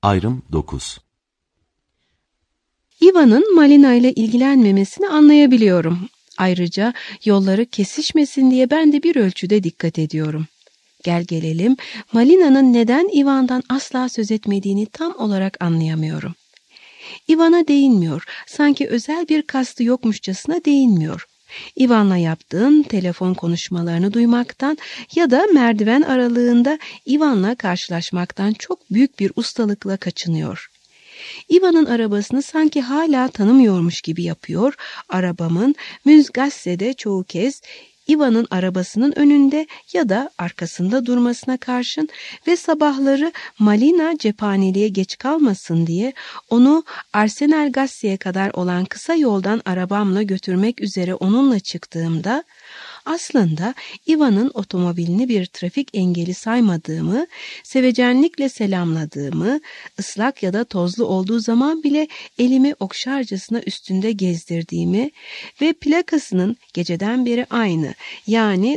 Ayrım 9. Ivan'ın Malina ile ilgilenmemesini anlayabiliyorum. Ayrıca yolları kesişmesin diye ben de bir ölçüde dikkat ediyorum. Gel gelelim, Malina'nın neden Ivan'dan asla söz etmediğini tam olarak anlayamıyorum. Ivan'a değinmiyor, sanki özel bir kastı yokmuşçasına değinmiyor. Ivan'la yaptığın telefon konuşmalarını duymaktan ya da merdiven aralığında Ivan'la karşılaşmaktan çok büyük bir ustalıkla kaçınıyor. Ivan'ın arabasını sanki hala tanımıyormuş gibi yapıyor. Arabamın Münzgasse'de çoğu kez Ivan'ın arabasının önünde ya da arkasında durmasına karşın ve sabahları Malina cephaneliğe geç kalmasın diye onu Arsenalgasse'ye kadar olan kısa yoldan arabamla götürmek üzere onunla çıktığımda aslında Ivan'ın otomobilini bir trafik engeli saymadığımı, sevecenlikle selamladığımı, ıslak ya da tozlu olduğu zaman bile elimi okşarcasına üstünde gezdirdiğimi ve plakasının geceden beri aynı, yani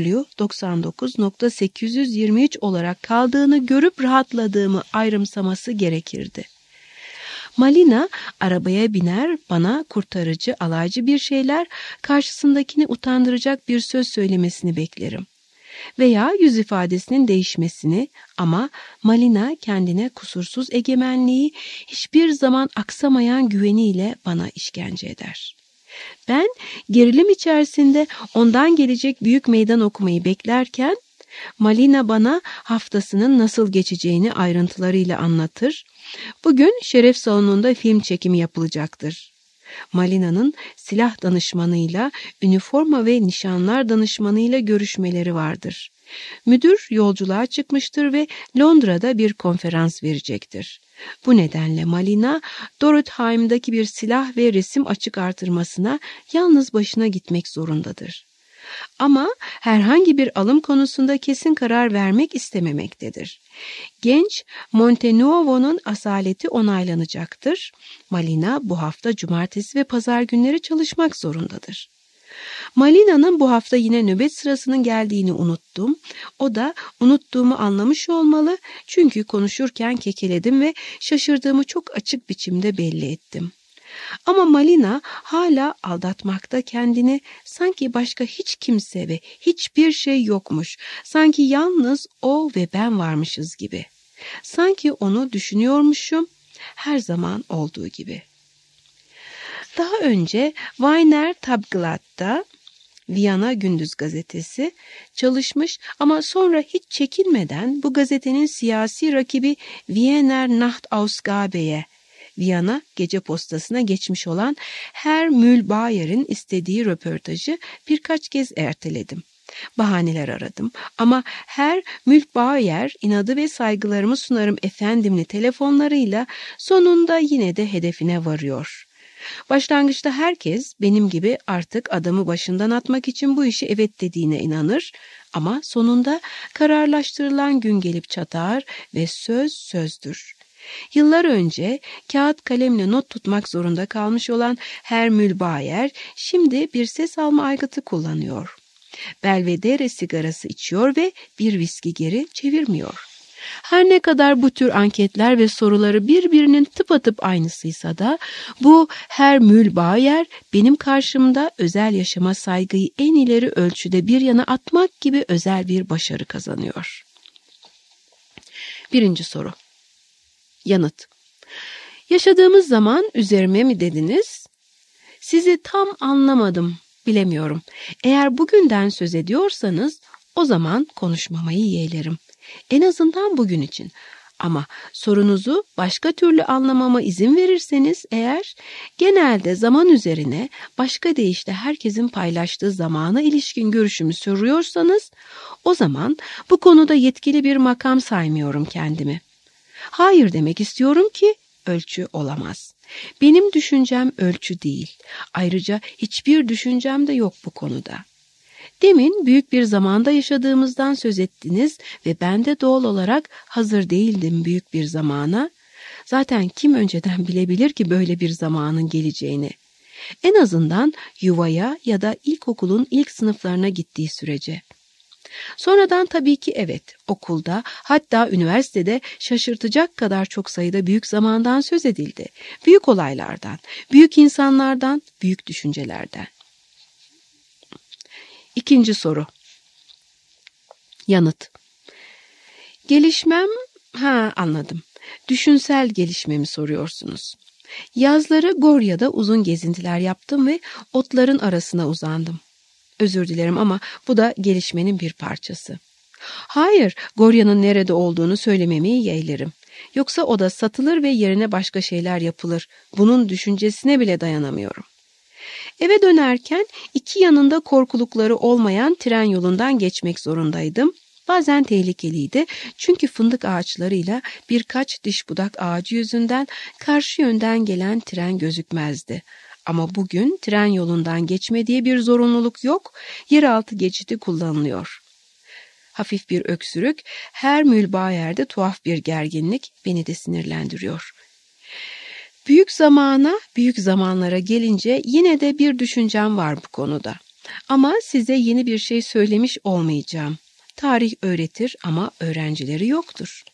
W99.823 olarak kaldığını görüp rahatladığımı ayrımsaması gerekirdi. Malina arabaya biner, bana kurtarıcı, alaycı bir şeyler, karşısındakini utandıracak bir söz söylemesini beklerim. Veya yüz ifadesinin değişmesini, ama Malina kendine kusursuz egemenliği, hiçbir zaman aksamayan güveniyle bana işkence eder. Ben gerilim içerisinde ondan gelecek büyük meydan okumayı beklerken, Malina bana haftasının nasıl geçeceğini ayrıntılarıyla anlatır. Bugün şeref salonunda film çekimi yapılacaktır. Malina'nın silah danışmanıyla, üniforma ve nişanlar danışmanıyla görüşmeleri vardır. Müdür yolculuğa çıkmıştır ve Londra'da bir konferans verecektir. Bu nedenle Malina, Dorotheim'daki bir silah ve resim açık artırmasına yalnız başına gitmek zorundadır. Ama herhangi bir alım konusunda kesin karar vermek istememektedir. Genç Montenuovo'nun asaleti onaylanacaktır. Malina bu hafta cumartesi ve pazar günleri çalışmak zorundadır. Malina'nın bu hafta yine nöbet sırasının geldiğini unuttum. O da unuttuğumu anlamış olmalı, çünkü konuşurken kekeledim ve şaşırdığımı çok açık biçimde belli ettim. Ama Malina hala aldatmakta kendini, sanki başka hiç kimse ve hiçbir şey yokmuş, sanki yalnız o ve ben varmışız gibi. Sanki onu düşünüyormuşum, her zaman olduğu gibi. Daha önce Wiener Tageblatt'ta, Viyana Gündüz Gazetesi, çalışmış ama sonra hiç çekinmeden bu gazetenin siyasi rakibi Wiener Nachtausgabe'ye, Viyana Gece Postası'na geçmiş olan Herr Mühlbayer'in istediği röportajı birkaç kez erteledim. Bahaneler aradım ama Herr Mühlbayer, inadı ve saygılarımı sunarım efendimli telefonlarıyla sonunda yine de hedefine varıyor. Başlangıçta herkes benim gibi artık adamı başından atmak için bu işi evet dediğine inanır, ama sonunda kararlaştırılan gün gelip çatar ve söz sözdür. Yıllar önce kağıt kalemle not tutmak zorunda kalmış olan Herr Mühlbayer şimdi bir ses alma aygıtı kullanıyor. Belvedere sigarası içiyor ve bir viski geri çevirmiyor. Her ne kadar bu tür anketler ve soruları birbirinin tıpatıp aynısıysa da bu Herr Mühlbayer benim karşımda özel yaşama saygıyı en ileri ölçüde bir yana atmak gibi özel bir başarı kazanıyor. Birinci soru. Yanıt. Yaşadığımız zaman üzerime mi dediniz? Sizi tam anlamadım, bilemiyorum. Eğer bugünden söz ediyorsanız o zaman konuşmamayı yeğlerim. En azından bugün için. Ama sorunuzu başka türlü anlamama izin verirseniz eğer, genelde zaman üzerine başka deyişle herkesin paylaştığı zamana ilişkin görüşümü soruyorsanız, o zaman bu konuda yetkili bir makam saymıyorum kendimi. Hayır demek istiyorum ki ölçü olamaz. Benim düşüncem ölçü değil. Ayrıca hiçbir düşüncem de yok bu konuda. Demin büyük bir zamanda yaşadığımızdan söz ettiniz ve ben de doğal olarak hazır değildim büyük bir zamana. Zaten kim önceden bilebilir ki böyle bir zamanın geleceğini? En azından yuvaya ya da ilkokulun ilk sınıflarına gittiği sürece. Sonradan tabii ki evet, okulda hatta üniversitede şaşırtacak kadar çok sayıda büyük zamandan söz edildi. Büyük olaylardan, büyük insanlardan, büyük düşüncelerden. İkinci soru. Yanıt. Gelişmem, anladım. Düşünsel gelişmemi soruyorsunuz. Yazları Gorya'da uzun gezintiler yaptım ve otların arasına uzandım. Özür dilerim ama bu da gelişmenin bir parçası. Hayır, Gorya'nın nerede olduğunu söylememeyi yeğlerim. Yoksa o da satılır ve yerine başka şeyler yapılır. Bunun düşüncesine bile dayanamıyorum. Eve dönerken iki yanında korkulukları olmayan tren yolundan geçmek zorundaydım. Bazen tehlikeliydi çünkü fındık ağaçlarıyla birkaç diş budak ağacı yüzünden karşı yönden gelen tren gözükmezdi. Ama bugün tren yolundan geçme diye bir zorunluluk yok, yeraltı geçidi kullanılıyor. Hafif bir öksürük, her mülbayerde tuhaf bir gerginlik beni de sinirlendiriyor. Büyük zamana, büyük zamanlara gelince yine de bir düşüncem var bu konuda. Ama size yeni bir şey söylemiş olmayacağım. Tarih öğretir ama öğrencileri yoktur.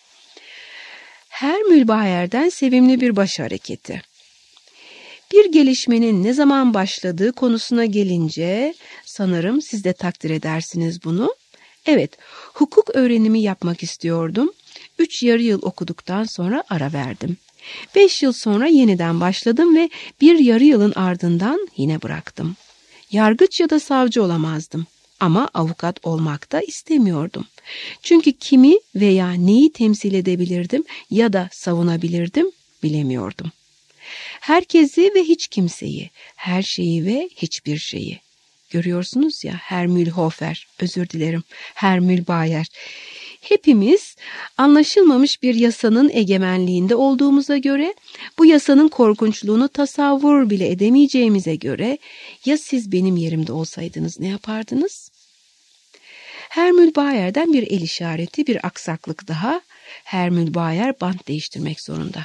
Her mülbayerden sevimli bir baş hareketi. Bir gelişmenin ne zaman başladığı konusuna gelince sanırım siz de takdir edersiniz bunu. Evet, hukuk öğrenimi yapmak istiyordum. 3 yarı yıl okuduktan sonra ara verdim. 5 yıl sonra yeniden başladım ve bir yarı yılın ardından yine bıraktım. Yargıç ya da savcı olamazdım. Ama avukat olmak da istemiyordum. Çünkü kimi veya neyi temsil edebilirdim ya da savunabilirdim bilemiyordum. Herkesi ve hiç kimseyi, her şeyi ve hiçbir şeyi. Görüyorsunuz ya, Hermülhofer, özür dilerim, Hermülbayer. Hepimiz anlaşılmamış bir yasanın egemenliğinde olduğumuza göre, bu yasanın korkunçluğunu tasavvur bile edemeyeceğimize göre, ya siz benim yerimde olsaydınız ne yapardınız? Hermülbayer'den bir el işareti, bir aksaklık daha. Hermülbayer bant değiştirmek zorunda.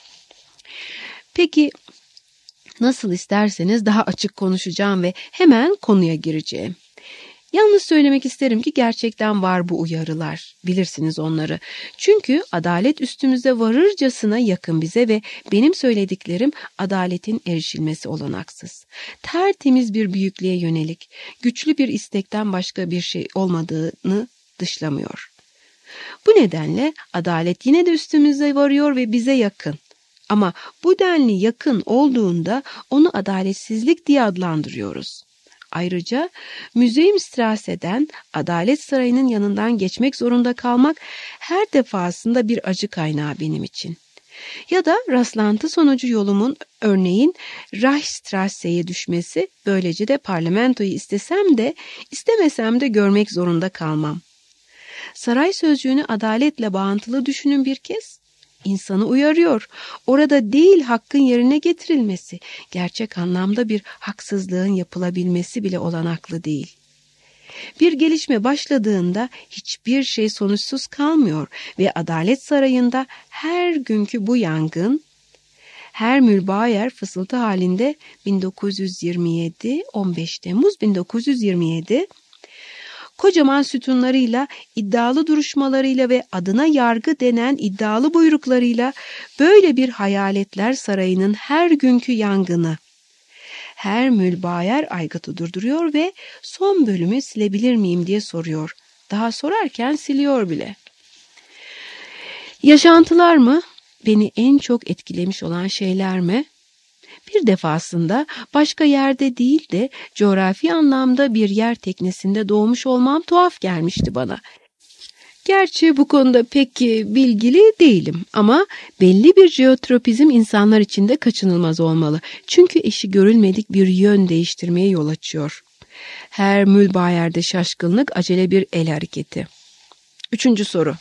Peki, nasıl isterseniz daha açık konuşacağım ve hemen konuya gireceğim. Yalnız söylemek isterim ki gerçekten var bu uyarılar. Bilirsiniz onları. Çünkü adalet üstümüze varırcasına yakın bize ve benim söylediklerim adaletin erişilmesi olanaksız. Tertemiz bir büyüklüğe yönelik, güçlü bir istekten başka bir şey olmadığını dışlamıyor. Bu nedenle adalet yine de üstümüze varıyor ve bize yakın. Ama bu denli yakın olduğunda onu adaletsizlik diye adlandırıyoruz. Ayrıca Museumstrasse'den Adalet Sarayı'nın yanından geçmek zorunda kalmak her defasında bir acı kaynağı benim için. Ya da rastlantı sonucu yolumun örneğin Reichstrasse'ye düşmesi, böylece de parlamentoyu istesem de istemesem de görmek zorunda kalmam. Saray sözcüğünü adaletle bağıntılı düşünün bir kez. İnsanı uyarıyor. Orada değil hakkın yerine getirilmesi, gerçek anlamda bir haksızlığın yapılabilmesi bile olanaklı değil. Bir gelişme başladığında hiçbir şey sonuçsuz kalmıyor ve Adalet Sarayı'nda her günkü bu yangın, Hermülbayer fısıltı halinde 1927, 15 Temmuz 1927, kocaman sütunlarıyla, iddialı duruşmalarıyla ve adına yargı denen iddialı buyruklarıyla böyle bir hayaletler sarayının her günkü yangını. Hermülbayer aygıtı durduruyor ve son bölümü silebilir miyim diye soruyor. Daha sorarken siliyor bile. Yaşantılar mı? Beni en çok etkilemiş olan şeyler mi? Bir defasında başka yerde değil de coğrafi anlamda bir yer teknesinde doğmuş olmam tuhaf gelmişti bana. Gerçi bu konuda pek bilgili değilim ama belli bir jeotropizm insanlar için de kaçınılmaz olmalı. Çünkü eşi görülmedik bir yön değiştirmeye yol açıyor. Hermülbayer'de şaşkınlık, acele bir el hareketi. 3. soru.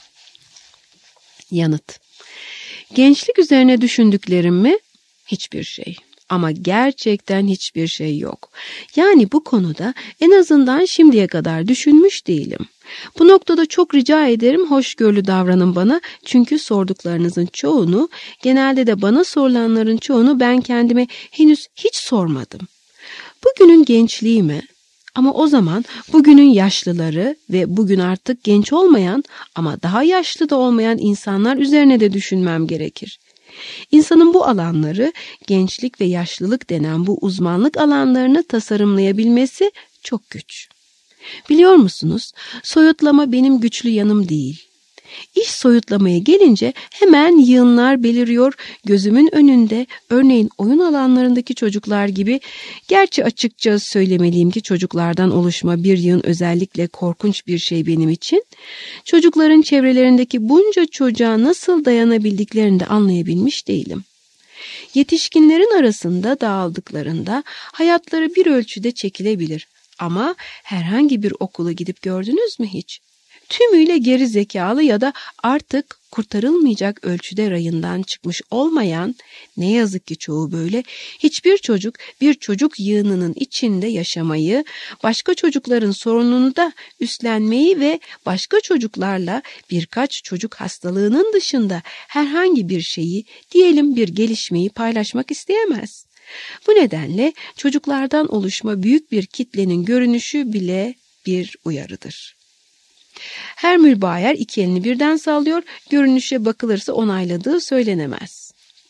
Yanıt. Gençlik üzerine düşündüklerim mi? Hiçbir şey. Ama gerçekten hiçbir şey yok. Yani bu konuda en azından şimdiye kadar düşünmüş değilim. Bu noktada çok rica ederim hoşgörülü davranın bana. Çünkü sorduklarınızın çoğunu, genelde de bana sorulanların çoğunu ben kendime henüz hiç sormadım. Bugünün gençliği mi? Ama o zaman bugünün yaşlıları ve bugün artık genç olmayan ama daha yaşlı da olmayan insanlar üzerine de düşünmem gerekir. İnsanın bu alanları, gençlik ve yaşlılık denen bu uzmanlık alanlarını tasarımlayabilmesi çok güç. Biliyor musunuz, soyutlama benim güçlü yanım değil. İş soyutlamaya gelince hemen yığınlar beliriyor gözümün önünde, örneğin oyun alanlarındaki çocuklar gibi. Gerçi açıkça söylemeliyim ki çocuklardan oluşma bir yığın özellikle korkunç bir şey benim için. Çocukların çevrelerindeki bunca çocuğa nasıl dayanabildiklerini de anlayabilmiş değilim. Yetişkinlerin arasında dağıldıklarında hayatları bir ölçüde çekilebilir. Ama herhangi bir okula gidip gördünüz mü hiç? Tümüyle geri zekalı ya da artık kurtarılmayacak ölçüde rayından çıkmış olmayan, ne yazık ki çoğu böyle, hiçbir çocuk bir çocuk yığınının içinde yaşamayı, başka çocukların sorununu da üstlenmeyi ve başka çocuklarla birkaç çocuk hastalığının dışında herhangi bir şeyi, diyelim bir gelişmeyi paylaşmak isteyemez. Bu nedenle çocuklardan oluşma büyük bir kitlenin görünüşü bile bir uyarıdır. Hermül Bayer iki elini birden sallıyor, görünüşe bakılırsa onayladığı söylenemez.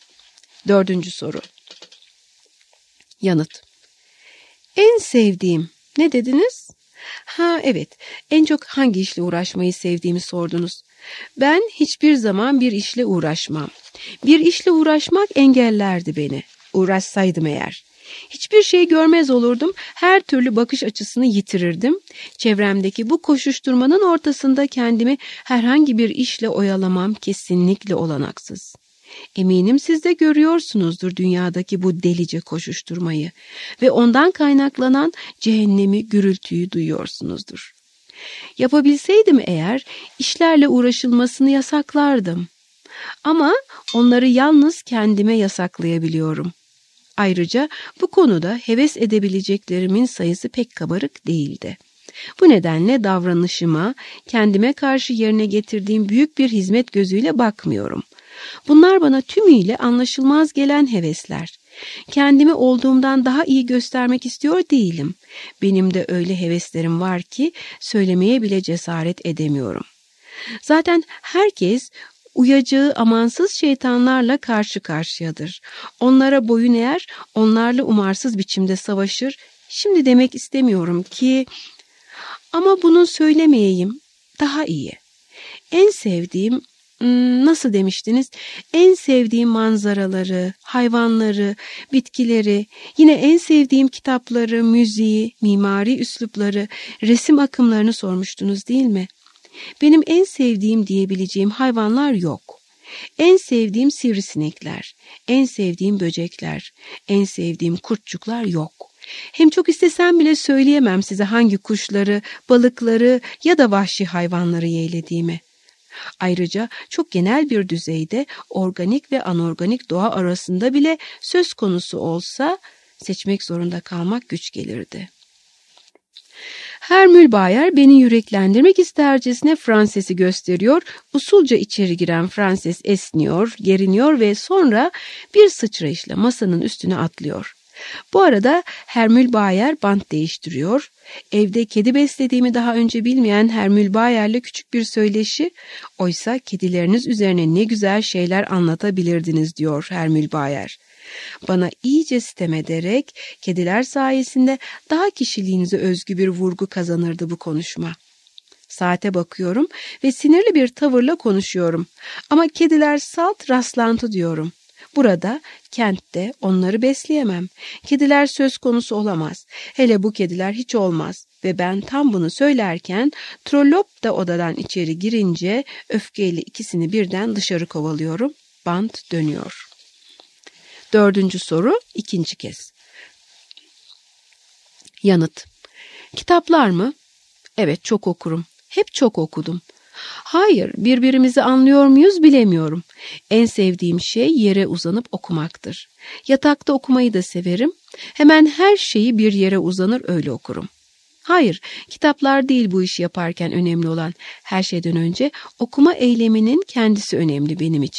4. soru. Yanıt. En sevdiğim, ne dediniz? Evet, en çok hangi işle uğraşmayı sevdiğimi sordunuz. Ben hiçbir zaman bir işle uğraşmam. Bir işle uğraşmak engellerdi beni. Uğraşsaydım eğer. Hiçbir şey görmez olurdum, her türlü bakış açısını yitirirdim. Çevremdeki bu koşuşturmanın ortasında kendimi herhangi bir işle oyalamam kesinlikle olanaksız. Eminim siz de görüyorsunuzdur dünyadaki bu delice koşuşturmayı ve ondan kaynaklanan cehennemi, gürültüyü duyuyorsunuzdur. Yapabilseydim eğer işlerle uğraşılmasını yasaklardım. Ama onları yalnız kendime yasaklayabiliyorum. Ayrıca bu konuda heves edebileceklerimin sayısı pek kabarık değildi. Bu nedenle davranışıma, kendime karşı yerine getirdiğim büyük bir hizmet gözüyle bakmıyorum. Bunlar bana tümüyle anlaşılmaz gelen hevesler. Kendimi olduğumdan daha iyi göstermek istiyor değilim. Benim de öyle heveslerim var ki söylemeye bile cesaret edemiyorum. Zaten herkes uyacağı amansız şeytanlarla karşı karşıyadır. Onlara boyun eğer, onlarla umarsız biçimde savaşır. Şimdi demek istemiyorum ki, ama bunu söylemeyeyim, daha iyi. En sevdiğim, nasıl demiştiniz? En sevdiğim manzaraları, hayvanları, bitkileri, yine en sevdiğim kitapları, müziği, mimari üslupları, resim akımlarını sormuştunuz değil mi? Benim en sevdiğim diyebileceğim hayvanlar yok. En sevdiğim sivrisinekler, en sevdiğim böcekler, en sevdiğim kurtçuklar yok. Hem çok istesem bile söyleyemem size hangi kuşları, balıkları ya da vahşi hayvanları yeğlediğimi. Ayrıca çok genel bir düzeyde organik ve anorganik doğa arasında bile söz konusu olsa seçmek zorunda kalmak güç gelirdi. Hermül Bayer beni yüreklendirmek istercesine Franses'i gösteriyor. Usulca içeri giren Franses esniyor, geriniyor ve sonra bir sıçrayışla masanın üstüne atlıyor. Bu arada Hermül Bayer bant değiştiriyor. Evde kedi beslediğimi daha önce bilmeyen Hermül Bayer'le küçük bir söyleşi, oysa kedileriniz üzerine ne güzel şeyler anlatabilirdiniz diyor Hermül Bayer. Bana iyice sitem ederek kediler sayesinde daha kişiliğinize özgü bir vurgu kazanırdı bu konuşma. Saate bakıyorum ve sinirli bir tavırla konuşuyorum. Ama kediler salt rastlantı diyorum. Burada, kentte onları besleyemem. Kediler söz konusu olamaz. Hele bu kediler hiç olmaz. Ve ben tam bunu söylerken Trollop da odadan içeri girince öfkeyle ikisini birden dışarı kovalıyorum. Bant dönüyor. 4. soru ikinci kez. Yanıt. Kitaplar mı? Evet, çok okurum. Hep çok okudum. Hayır, birbirimizi anlıyor muyuz bilemiyorum. En sevdiğim şey yere uzanıp okumaktır. Yatakta okumayı da severim. Hemen her şeyi bir yere uzanır öyle okurum. Hayır, kitaplar değil bu işi yaparken önemli olan. Her şeyden önce okuma eyleminin kendisi önemli benim için.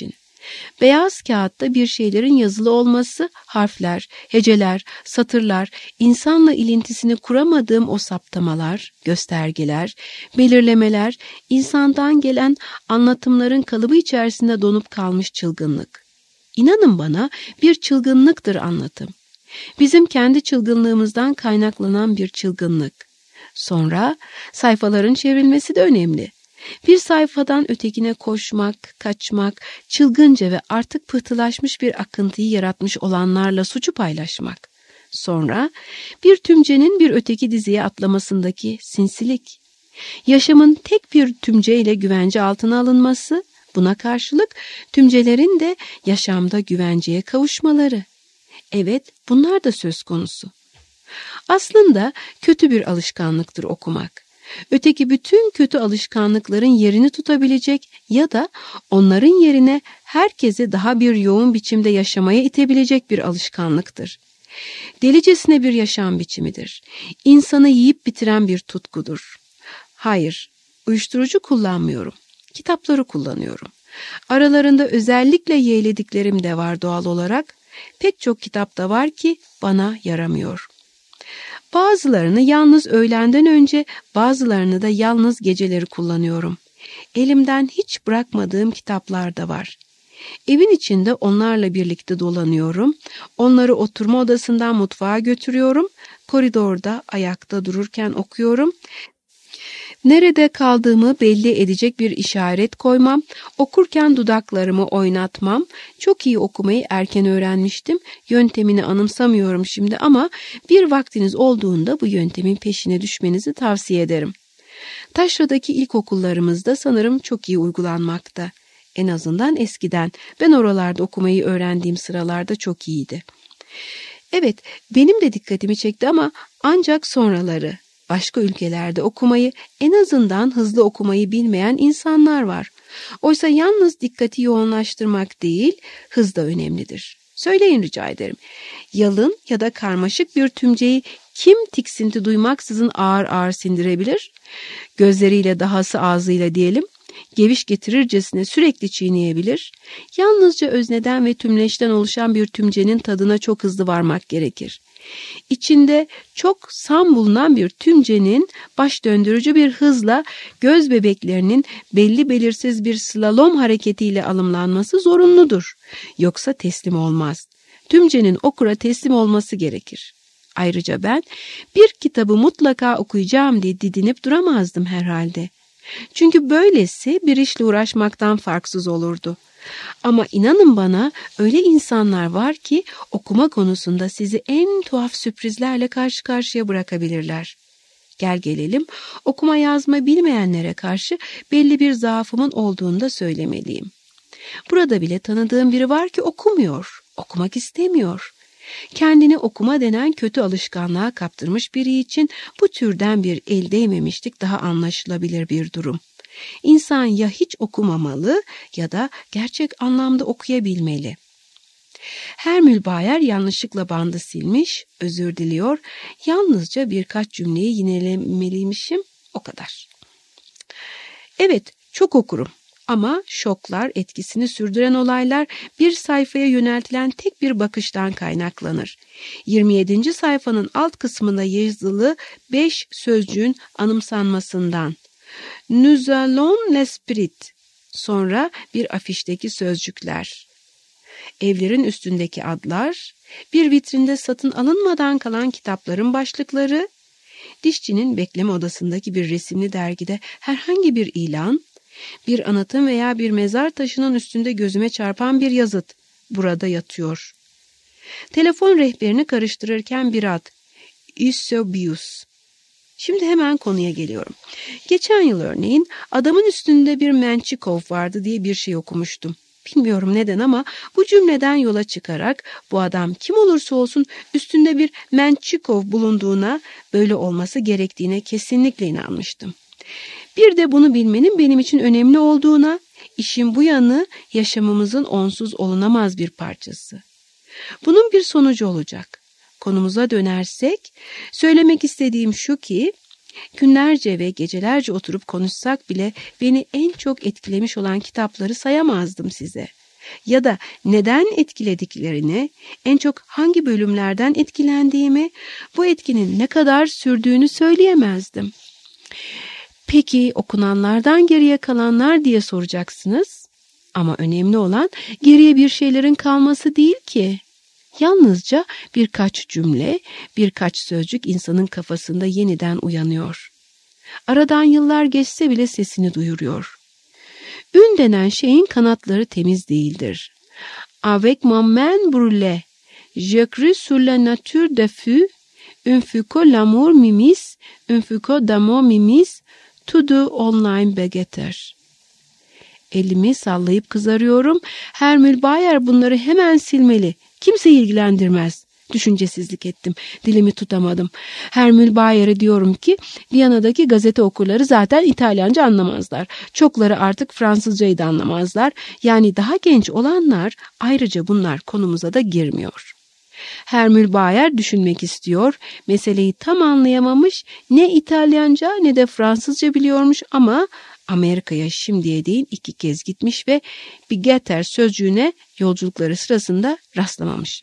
Beyaz kağıtta bir şeylerin yazılı olması, harfler, heceler, satırlar, insanla ilintisini kuramadığım o saptamalar, göstergeler, belirlemeler, insandan gelen anlatımların kalıbı içerisinde donup kalmış çılgınlık. İnanın bana, bir çılgınlıktır anlatım. Bizim kendi çılgınlığımızdan kaynaklanan bir çılgınlık. Sonra sayfaların çevrilmesi de önemli. Bir sayfadan ötekine koşmak, kaçmak, çılgınca ve artık pıhtılaşmış bir akıntıyı yaratmış olanlarla suçu paylaşmak. Sonra bir tümcenin bir öteki diziye atlamasındaki sinsilik. Yaşamın tek bir tümceyle güvence altına alınması, buna karşılık tümcelerin de yaşamda güvenceye kavuşmaları. Evet, bunlar da söz konusu. Aslında kötü bir alışkanlıktır okumak. Öteki bütün kötü alışkanlıkların yerini tutabilecek ya da onların yerine herkesi daha bir yoğun biçimde yaşamaya itebilecek bir alışkanlıktır. Delicesine bir yaşam biçimidir. İnsanı yiyip bitiren bir tutkudur. Hayır, uyuşturucu kullanmıyorum. Kitapları kullanıyorum. Aralarında özellikle yeğlediklerim de var doğal olarak. Pek çok kitap da var ki bana yaramıyor. Bazılarını yalnız öğlenden önce, bazılarını da yalnız geceleri kullanıyorum. Elimden hiç bırakmadığım kitaplar da var. Evin içinde onlarla birlikte dolanıyorum. Onları oturma odasından mutfağa götürüyorum. Koridorda ayakta dururken okuyorum. Nerede kaldığımı belli edecek bir işaret koymam, okurken dudaklarımı oynatmam, çok iyi okumayı erken öğrenmiştim, yöntemini anımsamıyorum şimdi ama bir vaktiniz olduğunda bu yöntemin peşine düşmenizi tavsiye ederim. Taşra'daki ilkokullarımızda sanırım çok iyi uygulanmakta. En azından eskiden, ben oralarda okumayı öğrendiğim sıralarda çok iyiydi. Evet, benim de dikkatimi çekti ama ancak sonraları. Başka ülkelerde okumayı, en azından hızlı okumayı bilmeyen insanlar var. Oysa yalnız dikkati yoğunlaştırmak değil, hız da önemlidir. Söyleyin rica ederim. Yalın ya da karmaşık bir tümceyi kim tiksinti duymaksızın ağır ağır sindirebilir? Gözleriyle dahası ağzıyla diyelim, geviş getirircesine sürekli çiğneyebilir. Yalnızca özneden ve tümleçten oluşan bir tümcenin tadına çok hızlı varmak gerekir. İçinde çok sam bulunan bir tümcenin baş döndürücü bir hızla göz bebeklerinin belli belirsiz bir slalom hareketiyle alımlanması zorunludur. Yoksa teslim olmaz. Tümcenin okura teslim olması gerekir. Ayrıca ben bir kitabı mutlaka okuyacağım diye didinip duramazdım herhalde. Çünkü böylesi bir işle uğraşmaktan farksız olurdu. Ama inanın bana, öyle insanlar var ki okuma konusunda sizi en tuhaf sürprizlerle karşı karşıya bırakabilirler. Gel gelelim, okuma yazma bilmeyenlere karşı belli bir zaafımın olduğunu da söylemeliyim. Burada bile tanıdığım biri var ki okumuyor, okumak istemiyor. Kendini okuma denen kötü alışkanlığa kaptırmış biri için bu türden bir el değmemişlik daha anlaşılabilir bir durum. İnsan ya hiç okumamalı ya da gerçek anlamda okuyabilmeli. Hermül Bayer yanlışlıkla bandı silmiş, özür diliyor. Yalnızca birkaç cümleyi yinelemeliymişim, o kadar. Evet, çok okurum. Ama şoklar, etkisini sürdüren olaylar bir sayfaya yöneltilen tek bir bakıştan kaynaklanır. 27. sayfanın alt kısmında yazılı 5 sözcüğün anımsanmasından. Nous allons l'esprit. Sonra bir afişteki sözcükler. Evlerin üstündeki adlar, bir vitrinde satın alınmadan kalan kitapların başlıkları, dişçinin bekleme odasındaki bir resimli dergide herhangi bir ilan, bir anıtın veya bir mezar taşının üstünde gözüme çarpan bir yazıt, burada yatıyor. Telefon rehberini karıştırırken bir ad, Eusebius. Şimdi hemen konuya geliyorum. Geçen yıl örneğin adamın üstünde bir Mençikov vardı diye bir şey okumuştum. Bilmiyorum neden ama bu cümleden yola çıkarak bu adam kim olursa olsun üstünde bir Mençikov bulunduğuna, böyle olması gerektiğine kesinlikle inanmıştım. Bir de bunu bilmenin benim için önemli olduğuna, işin bu yanı yaşamımızın onsuz olunamaz bir parçası. Bunun bir sonucu olacak. Konumuza dönersek, söylemek istediğim şu ki, günlerce ve gecelerce oturup konuşsak bile beni en çok etkilemiş olan kitapları sayamazdım size. ya da neden etkilediklerini, en çok hangi bölümlerden etkilendiğimi, bu etkinin ne kadar sürdüğünü söyleyemezdim. Peki okunanlardan geriye kalanlar diye soracaksınız. Ama önemli olan geriye bir şeylerin kalması değil ki. Yalnızca birkaç cümle, birkaç sözcük insanın kafasında yeniden uyanıyor. Aradan yıllar geçse bile sesini duyuruyor. Ün denen şeyin kanatları temiz değildir. Avec mon main brûlée, je crus sur la nature de feu, un foucault l'amour mimis, un foucault d'amour mimis, tout de online begetter. Elimi sallayıp kızarıyorum. Hermül Bayer bunları hemen silmeli. Kimseyi ilgilendirmez. Düşüncesizlik ettim. Dilimi tutamadım. Hermül Bayer'e diyorum ki Viyana'daki gazete okurları zaten İtalyanca anlamazlar. Çokları artık Fransızcayı da anlamazlar. Yani daha genç olanlar, ayrıca bunlar konumuza da girmiyor. Hermül Bayer düşünmek istiyor. Meseleyi tam anlayamamış. Ne İtalyanca ne de Fransızca biliyormuş ama Amerika'ya şimdiye değin 2 kez gitmiş ve begetter sözcüğüne yolculukları sırasında rastlamamış.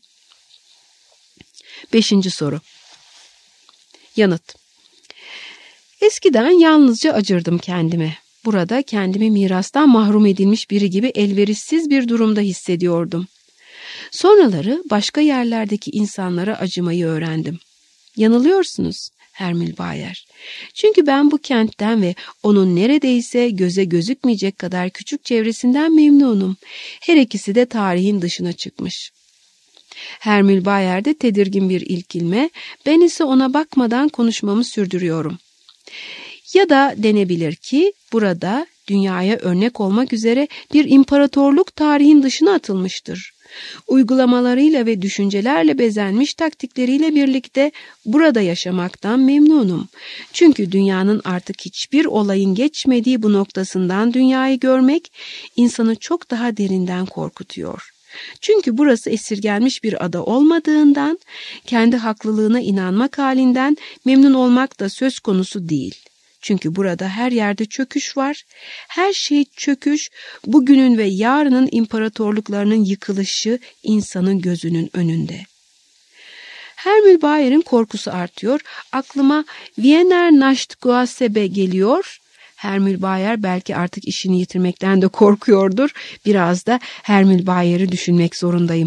5. soru. Yanıt. Eskiden yalnızca acırdım kendime. Burada kendimi mirastan mahrum edilmiş biri gibi elverişsiz bir durumda hissediyordum. Sonraları başka yerlerdeki insanlara acımayı öğrendim. Yanılıyorsunuz Hermül Bayer. Çünkü ben bu kentten ve onun neredeyse göze gözükmeyecek kadar küçük çevresinden memnunum. Her ikisi de tarihin dışına çıkmış. Hermül Bayer de tedirgin bir ilkilme, ben ise ona bakmadan konuşmamı sürdürüyorum. Ya da denebilir ki burada dünyaya örnek olmak üzere bir imparatorluk tarihin dışına atılmıştır. Uygulamalarıyla ve düşüncelerle bezenmiş taktikleriyle birlikte burada yaşamaktan memnunum. Çünkü dünyanın artık hiçbir olayın geçmediği bu noktasından dünyayı görmek insanı çok daha derinden korkutuyor. Çünkü burası esirgenmiş bir ada olmadığından, kendi haklılığına inanmak halinden memnun olmak da söz konusu değil. Çünkü burada her yerde çöküş var. Her şey çöküş, bugünün ve yarının imparatorluklarının yıkılışı insanın gözünün önünde. Hermül Bayer'in korkusu artıyor. Aklıma Wiener Nachtgossebe geliyor. Hermül Bayer belki artık işini yitirmekten de korkuyordur. Biraz da Hermül Bayer'i düşünmek zorundayım.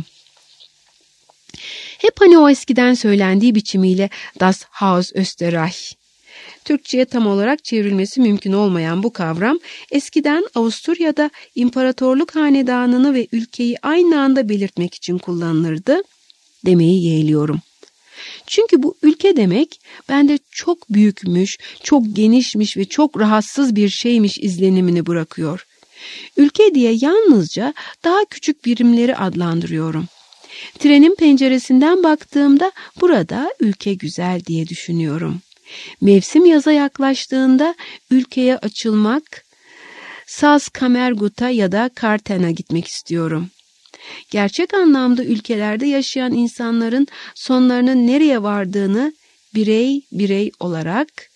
Hep hani o eskiden söylendiği biçimiyle Das Haus Österreich. Türkçe'ye tam olarak çevrilmesi mümkün olmayan bu kavram, eskiden Avusturya'da imparatorluk hanedanını ve ülkeyi aynı anda belirtmek için kullanılırdı demeyi yeğliyorum. Çünkü bu ülke demek bende çok büyükmüş, çok genişmiş ve çok rahatsız bir şeymiş izlenimini bırakıyor. Ülke diye yalnızca daha küçük birimleri adlandırıyorum. Trenin penceresinden baktığımda burada ülke güzel diye düşünüyorum. Mevsim yaza yaklaştığında ülkeye açılmak, Salzkammergut'a ya da Karten'a gitmek istiyorum. Gerçek anlamda ülkelerde yaşayan insanların sonlarının nereye vardığını birey birey olarak